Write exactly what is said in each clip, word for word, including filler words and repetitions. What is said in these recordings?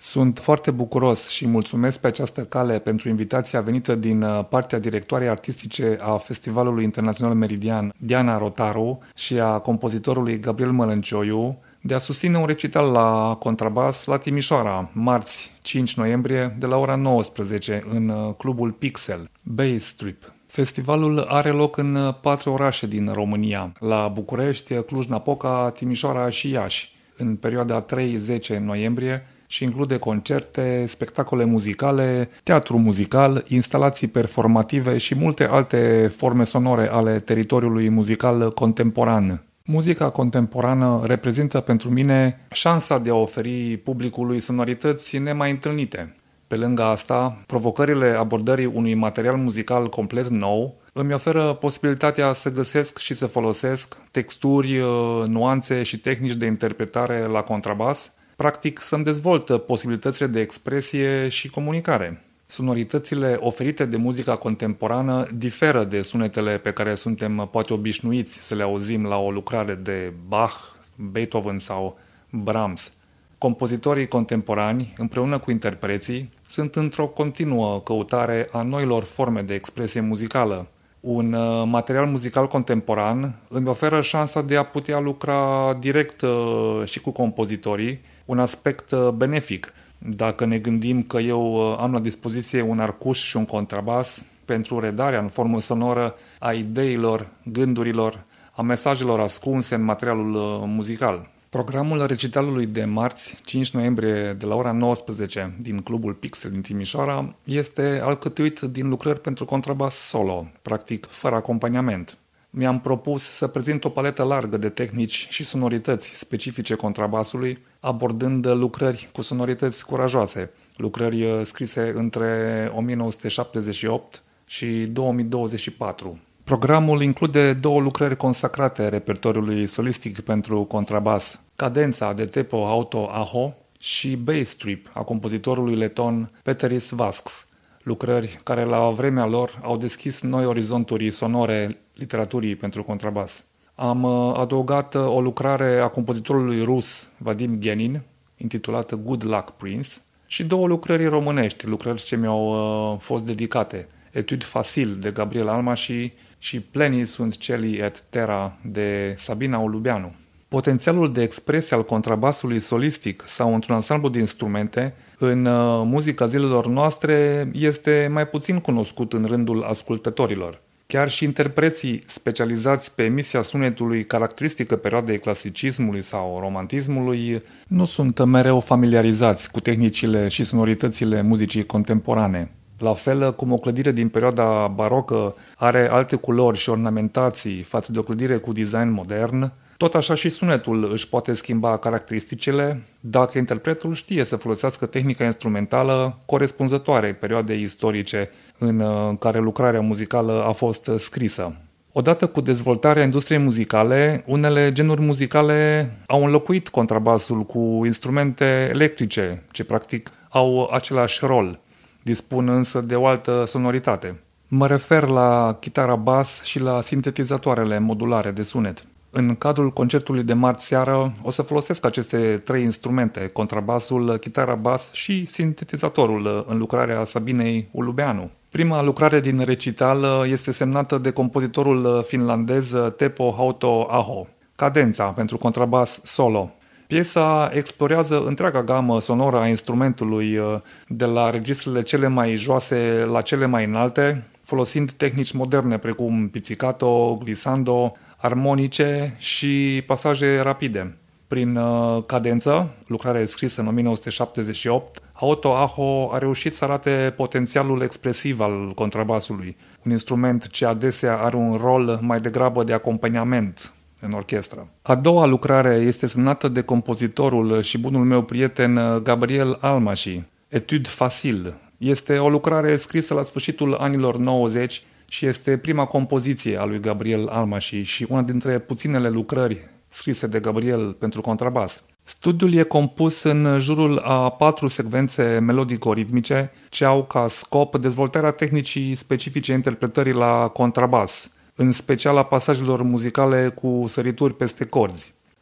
Sunt foarte bucuros și mulțumesc pe această cale pentru invitația venită din partea directoarei artistice a Festivalului Internațional Meridian, Diana Rotaru, și a compozitorului Gabriel Mălăncioiu de a susține un recital la contrabas la Timișoara, marți cinci noiembrie, de la ora nouăsprezece, în clubul Pixel, Bay Strip. Festivalul are loc în patru orașe din România, la București, Cluj-Napoca, Timișoara și Iași, în perioada trei zece noiembrie, și include concerte, spectacole muzicale, teatru muzical, instalații performative și multe alte forme sonore ale teritoriului muzical contemporan. Muzica contemporană reprezintă pentru mine șansa de a oferi publicului sonorități nemai întâlnite. Pe lângă asta, provocările abordării unui material muzical complet nou îmi oferă posibilitatea să găsesc și să folosesc texturi, nuanțe și tehnici de interpretare la contrabas, practic să-mi dezvoltă posibilitățile de expresie și comunicare. Sonoritățile oferite de muzica contemporană diferă de sunetele pe care suntem poate obișnuiți să le auzim la o lucrare de Bach, Beethoven sau Brahms. Compozitorii contemporani, împreună cu interpreții, sunt într-o continuă căutare a noilor forme de expresie muzicală. Un material muzical contemporan îmi oferă șansa de a putea lucra direct și cu compozitorii, un aspect benefic. Dacă ne gândim că eu am la dispoziție un arcuș și un contrabas pentru redarea în formă sonoră a ideilor, gândurilor, a mesajelor ascunse în materialul muzical. Programul recitalului de marți, cinci noiembrie, de la ora nouăsprezece, din clubul Pixel din Timișoara, este alcătuit din lucrări pentru contrabas solo, practic fără acompaniament. Mi-am propus să prezint o paletă largă de tehnici și sonorități specifice contrabasului, abordând lucrări cu sonorități curajoase, lucrări scrise între o mie nouă sute șaptezeci și opt și două mii douăzeci și patru. Programul include două lucrări consacrate repertoriului solistic pentru contrabas, Cadența de Teppo Auto-Aho și Bay Strip a compozitorului leton Peteris Vasks, lucrări care la vremea lor au deschis noi orizonturi sonore literaturii pentru contrabas. Am adăugat o lucrare a compozitorului rus Vadim Genin, intitulată Good Luck Prince, și două lucrări românești, lucrări ce mi-au fost dedicate, Etude Facil de Gabriel Almashi și Pleni sunt celi et terra de Sabina Ulubianu. Potențialul de expresie al contrabasului solistic sau într-un ansamblu de instrumente în muzica zilelor noastre este mai puțin cunoscut în rândul ascultătorilor. Chiar și interpreții specializați pe emisia sunetului caracteristică perioadei clasicismului sau romantismului nu sunt mereu familiarizați cu tehnicile și sonoritățile muzicii contemporane. La fel cum o clădire din perioada barocă are alte culori și ornamentații față de o clădire cu design modern, tot așa și sunetul își poate schimba caracteristicile dacă interpretul știe să folosească tehnica instrumentală corespunzătoare perioadei istorice în care lucrarea muzicală a fost scrisă. Odată cu dezvoltarea industriei muzicale, unele genuri muzicale au înlocuit contrabasul cu instrumente electrice, ce practic au același rol, dispun însă de o altă sonoritate. Mă refer la chitara bas și la sintetizatoarele modulare de sunet. În cadrul concertului de marți seară o să folosesc aceste trei instrumente, contrabasul, chitara bas și sintetizatorul, în lucrarea Sabinei Ulubianu. Prima lucrare din recital este semnată de compozitorul finlandez Teppo Auto-Aho, Cadența pentru contrabas solo. Piesa explorează întreaga gamă sonoră a instrumentului, de la registrele cele mai joase la cele mai înalte, folosind tehnici moderne precum pizzicato, glissando, armonice și pasaje rapide. Prin Cadență, lucrare scrisă în o mie nouă sute șaptezeci și opt, Auto-Aho a reușit să arate potențialul expresiv al contrabasului, un instrument ce adesea are un rol mai degrabă de acompaniament în orchestră. A doua lucrare este semnată de compozitorul și bunul meu prieten Gabriel Almashi, Etude Facil. Este o lucrare scrisă la sfârșitul anilor nouăzeci și este prima compoziție a lui Gabriel Almashi și una dintre puținele lucrări scrise de Gabriel pentru contrabas. Studiul e compus în jurul a patru secvențe melodico-ritmice ce au ca scop dezvoltarea tehnicii specifice interpretării la contrabas, în special a pasajelor muzicale cu sărituri peste corzi.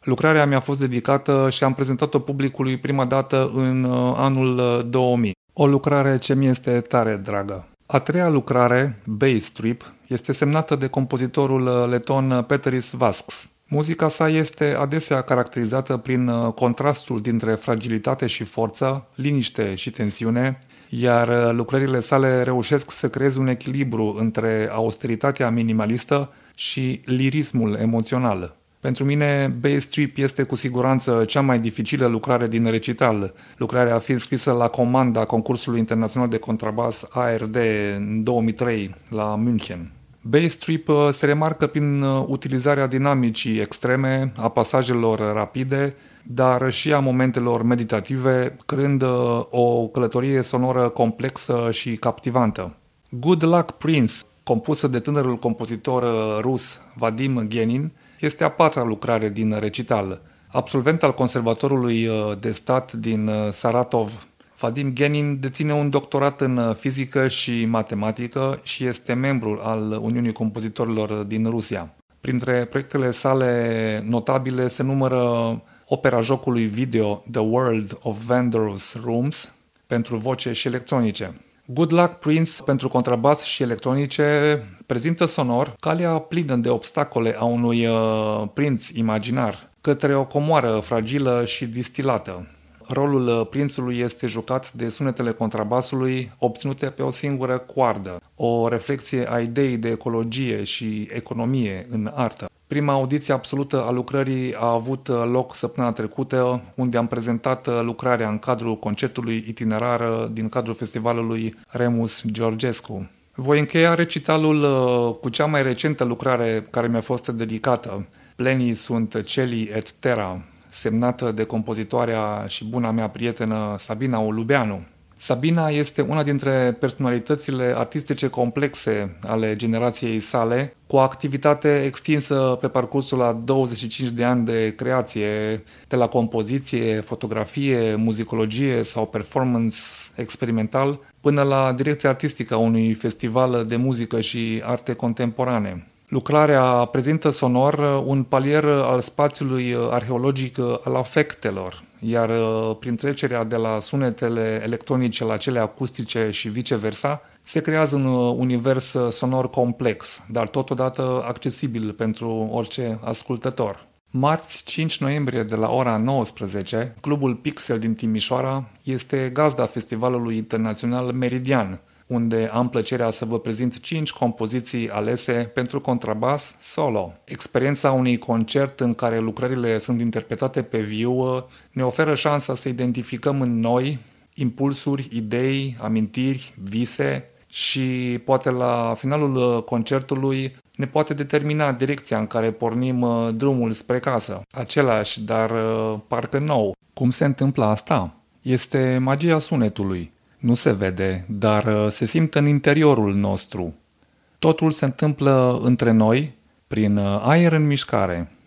Lucrarea mi-a fost dedicată și am prezentat-o publicului prima dată în anul două mii. O lucrare ce mi este tare dragă. A treia lucrare, Bass Trip, este semnată de compozitorul leton Peteris Vasks. Muzica sa este adesea caracterizată prin contrastul dintre fragilitate și forță, liniște și tensiune, iar lucrările sale reușesc să creeze un echilibru între austeritatea minimalistă și lirismul emoțional. Pentru mine, Bass Trip este cu siguranță cea mai dificilă lucrare din recital, lucrarea fiind scrisă la comanda concursului internațional de contrabas A R D în două mii trei la München. Bass Trip se remarcă prin utilizarea dinamicii extreme, a pasajelor rapide, dar și a momentelor meditative, creând o călătorie sonoră complexă și captivantă. Good Luck Prince, compusă de tânărul compozitor rus Vadim Genin, este a patra lucrare din recital. Absolvent al Conservatorului de Stat din Saratov, Vadim Genin deține un doctorat în fizică și matematică și este membru al Uniunii Compozitorilor din Rusia. Printre proiectele sale notabile se numără opera jocului video The World of Vander's Rooms pentru voce și electronice. Good Luck Prince pentru contrabas și electronice prezintă sonor calea plină de obstacole a unui uh, prinț imaginar către o comoară fragilă și distilată. Rolul prințului este jucat de sunetele contrabasului obținute pe o singură coardă, o reflexie a ideii de ecologie și economie în artă. Prima audiție absolută a lucrării a avut loc săptămâna trecută, unde am prezentat lucrarea în cadrul concertului itinerar din cadrul festivalului Remus Georgescu. Voi încheia recitalul cu cea mai recentă lucrare care mi-a fost dedicată. Plenii sunt celi et terra, semnată de compozitoarea și buna mea prietenă Sabina Olubeanu. Sabina este una dintre personalitățile artistice complexe ale generației sale, cu o activitate extinsă pe parcursul a douăzeci și cinci de ani de creație, de la compoziție, fotografie, muzicologie sau performance experimental, până la direcția artistică a unui festival de muzică și arte contemporane. Lucrarea prezintă sonor un palier al spațiului arheologic al afectelor, iar prin trecerea de la sunetele electronice la cele acustice și viceversa, se creează un univers sonor complex, dar totodată accesibil pentru orice ascultător. Marți, cinci noiembrie, de la ora nouăsprezece, Clubul Pixel din Timișoara este gazda Festivalului Internațional Meridian, unde am plăcerea să vă prezint cinci compoziții alese pentru contrabas solo. Experiența unui concert în care lucrările sunt interpretate pe viu ne oferă șansa să identificăm în noi impulsuri, idei, amintiri, vise și poate la finalul concertului ne poate determina direcția în care pornim drumul spre casă. Același, dar parcă nou. Cum se întâmplă asta? Este magia sunetului. Nu se vede, dar se simte în interiorul nostru. Totul se întâmplă între noi, prin aer în mișcare.